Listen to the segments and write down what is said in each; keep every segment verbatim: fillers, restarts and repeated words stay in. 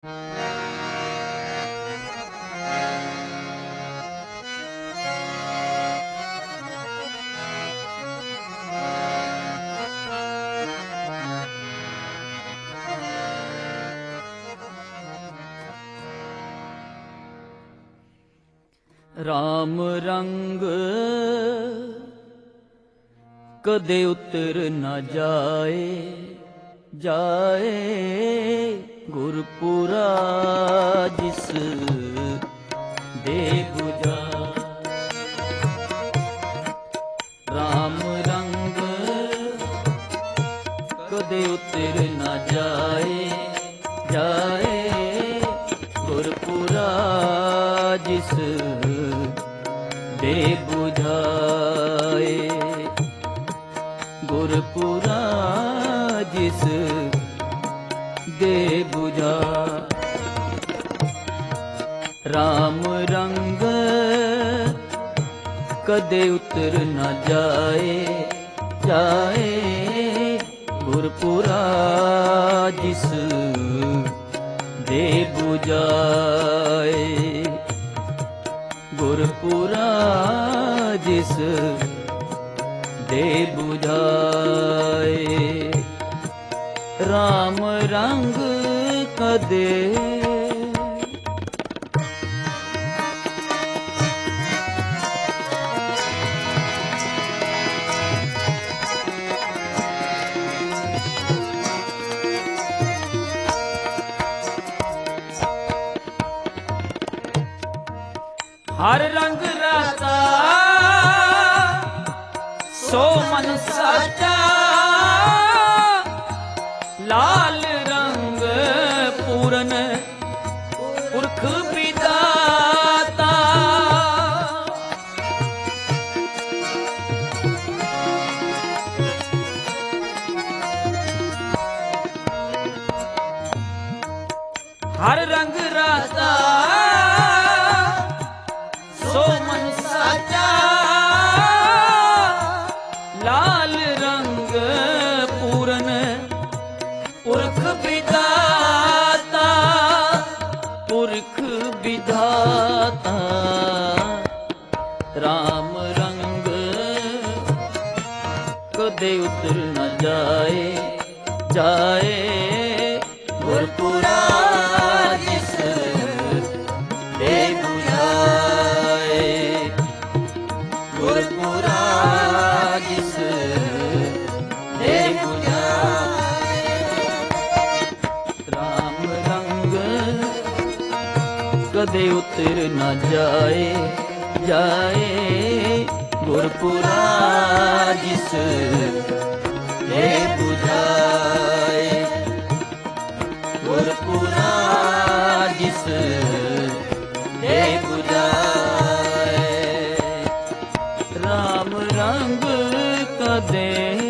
राम रंग कदे उतर न जाए, जाए गुरपुरा जिस दे बुझा। राम रंग कदे उतर न जाए, जाए गुरपुरा जिस दे बुझाए। गुरपुरा जिस दे बुझा। राम रंग कदे उतर न जाए, जाए गुरपुरा जिस दे बुझाए। गुरपुरा जिस दे बुझाए। राम रंग कदे हर रंग राता सो मन साचा। लाल रंग पूरन पुरख विदाता। हर रंग राता सो मन साचा। लाल रंग पूरन पुरख विधाता, पुरख विधाता। राम रंग कदे उतर न जाए, जाए गुरपुरा जिस दे बुझाए। गुरपुरा जिस दे बुझाए। राम रंग कदे उतर न जाए, जाए गुरपुरा जिस दे बुझाए। गुरपुरा जिस दे बुझाए। राम रंग कदे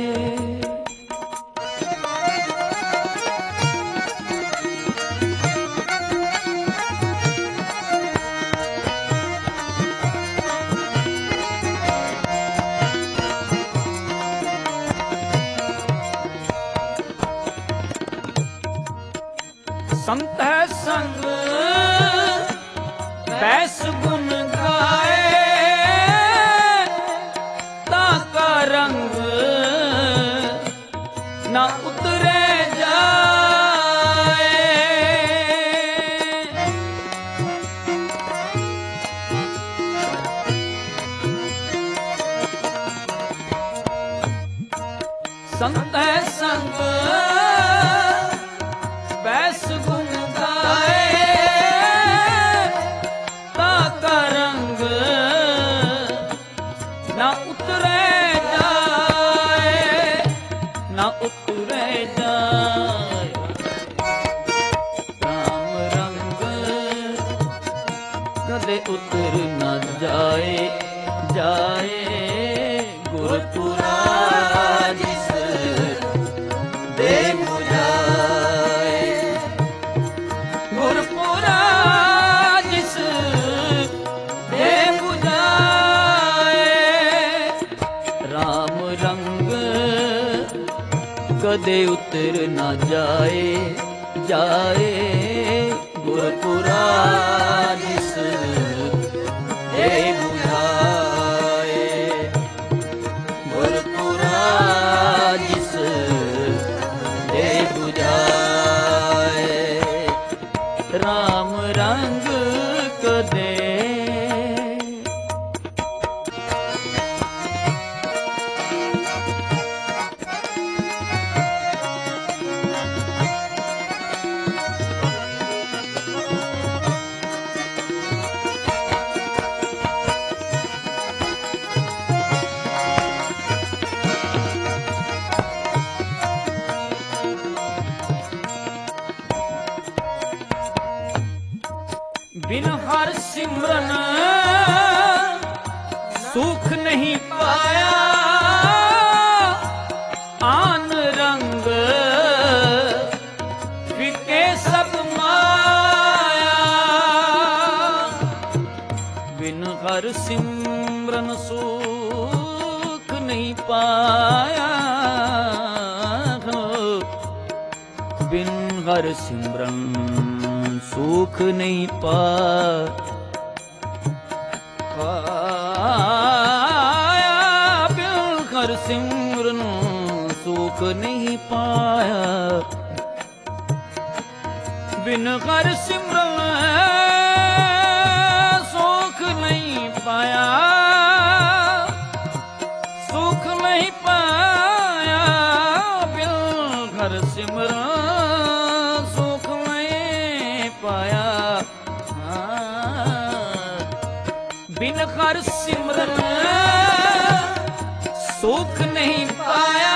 संत है संग बैस गुन गाए। ताका रंग न उतरे जाए। संत है संग बैस गुन गाए। ताका रंग न उतरे जाए, न उतरे जाए। राम रंग कदे उतर न जाए, जाए गुरपुरा जिस दे बुझाए। गुरपुरा जिस दे बुझाए। राम रंग कदे उतर न जाए, जाए ਰਾਮ ਰੰਗ ਕਦੇ। बिन हर सिमरन सुख नहीं पाया, आन रंग फिके सब माया। बिन हर सिमरन सुख नहीं पाया, बिन हर सिमरन सुख नहीं पाया, बिन हर सिमरन सुख नहीं पाया। बिन हर सिमरन सुख नहीं पाया, सुख नहीं पाया। बिन हर सिमरन पाया, बिन हर सिमरन सुख नहीं पाया,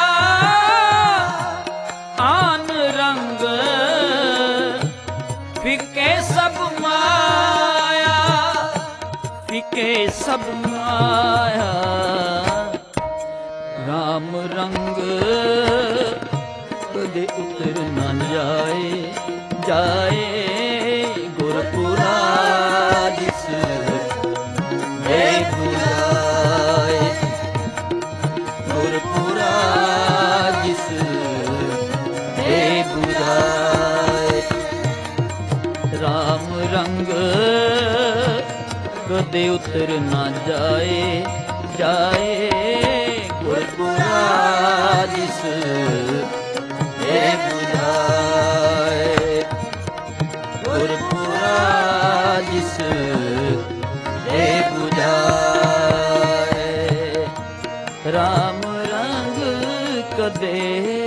आन रंग फिके सब माया, फिके सब माया। राम रंग कदे उतर न जाए, जाए गुरपुरा जिस दे बुलाए, गुरपुरा जिस दे बुलाए। राम रंग कदे उतर ना जाए, जाए गुरपुरा जिस दे बुलाए, गुरपुरा जिस दे बुझाए। राम रंग कदे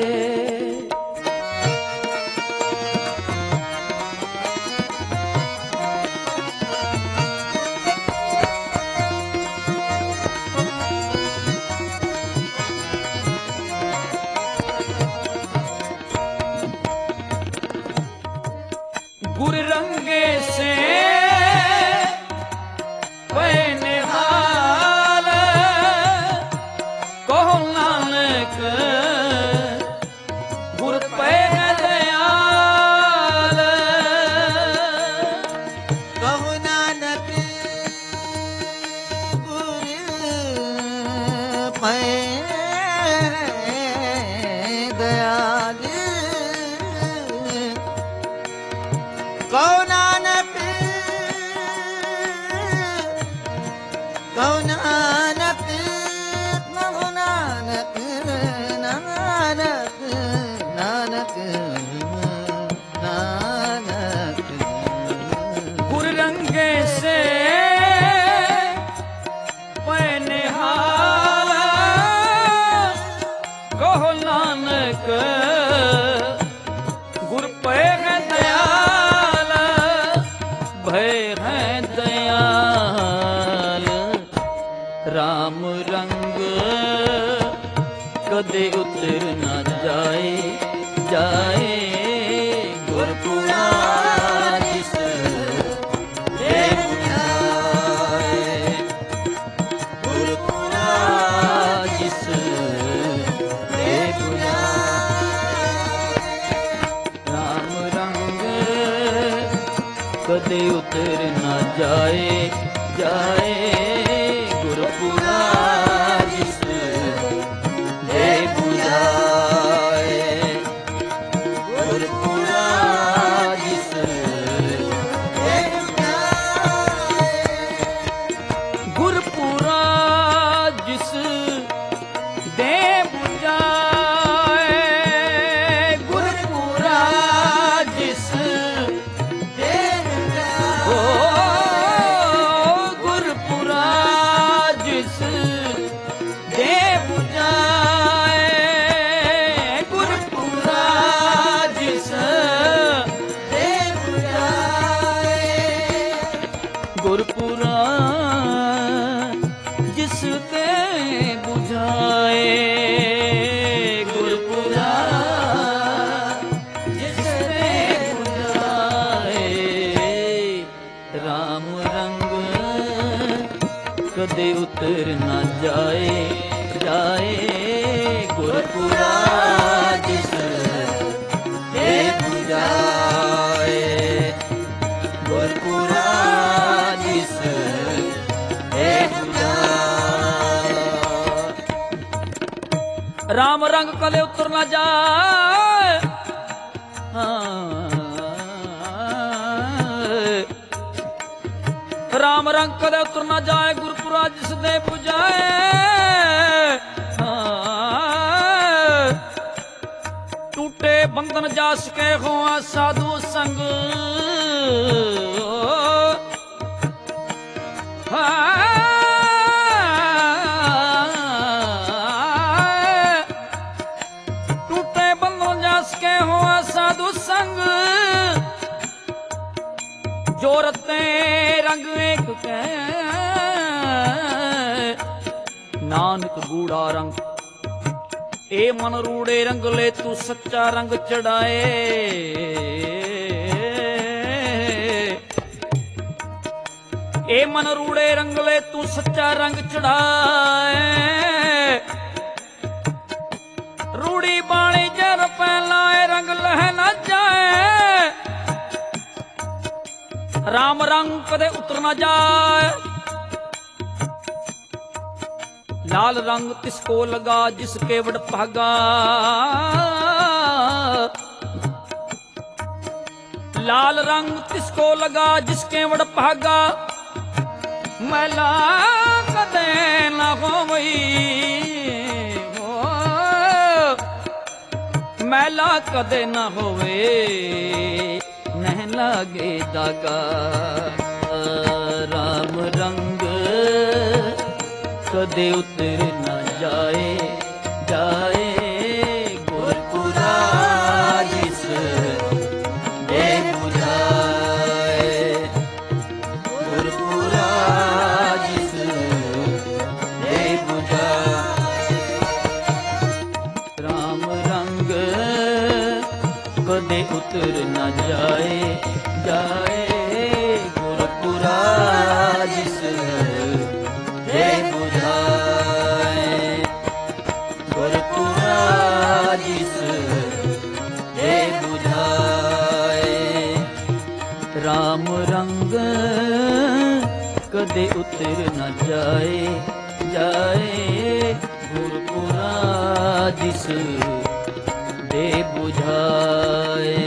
गुर रंगे से पैने हाल, कहो नानक गुर पैन दयाल। कहो नानक गुर पैन दयाल। कहो नानक, कहो नानक, कहो नानक, नानक, नानक, नानक। गुर रंगे से पैने हाल, कहो नानक गुर पैन दयाल, भय है दयाल। राम रंग कदे उतर न जाए, जाए गुरपुरा जिस दे बुझाए, गुरपुरा जिस दे बुझाए। राम रंग कदे उतर न जाए, जाए गुरपुरा जिस दे बुझाए, गुरपुरा जिस दे बुझाए। गुरपुरा जिस दे बुझाए, गुरपुरा जिस ਕਦੇ ਉਤਰ ਨਾ ਜਾਏ ਜਾਏ ਗੁਰਪੁਰਾ ਜਿਸ ਦੇ 부ਝਾਏ ਗੁਰਪੁਰਾ ਜਿਸ ਦੇ 부ਝਾਏ ਰਾਮ ਰੰਗ ਕਦੇ ਉਤਰ ਨਾ ਜਾਏ ਰਾਮ ਰੰਗ ਕਦੇ ਉਤਰ ਨਾ ਜਾਏ ਗੁਰਪੁਰਾ ਜਿਸ ਦੇ 부ਝਾਏ ਟੂਟੇ ਬੰਧਨ ਜਾ ਸਕੇ ਹੋਆ ਸਾਧੂ ਸੰਗ ਟੂਟੇ ਬੰਧਨ ਜਾ ਸਕੇ ਹੋਆ ਸਾਧੂ ਸੰਗ ਜੋ ਰਤੇ रंग एक कै नानक गूढ़ा रंग ए मन रूड़े रंग ले तू सच्चा रंग चढ़ाए ए मन रूड़े रंग ले तू सच्चा रंग चढ़ाए रूड़ी बाणी जर पहलाए रंग लह न जाए राम रंग कदे उतर ना जाए लाल रंग तिसको लगा जिसके वड भागा लाल रंग तिसको लगा जिसके वड भागा मैला कदे ना होवई मैला कदे ना होवे नह लागे दागा राम रंग कदे उतर न जाए जाए गुरपुरा जिस दे 부ਝਾਏ गुरपुरा जिस दे 부ਝਾਏ राम रंग कदे उतर न जाए जाए गुरपुरा जिस दे 부ਝਾਏ गुरपुरा जिस दे 부ਝਾਏ राम रंग कदे उतर न जाए जाए गुरपुरा जिस दे 부ਝਾਏ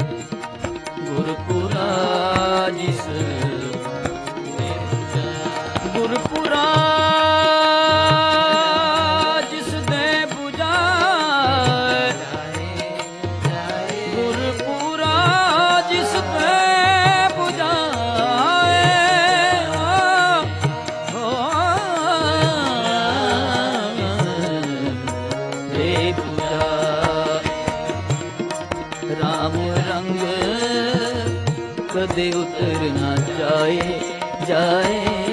गुरपुरा जिस दे 부ਝਾਏ गुरपुरा जिस दे 부ਝਾਏ गुरपुरा जिस दे 부ਝਾਏ दे 부ਝਾਏ राम रंग कदे उतर न जाए जाए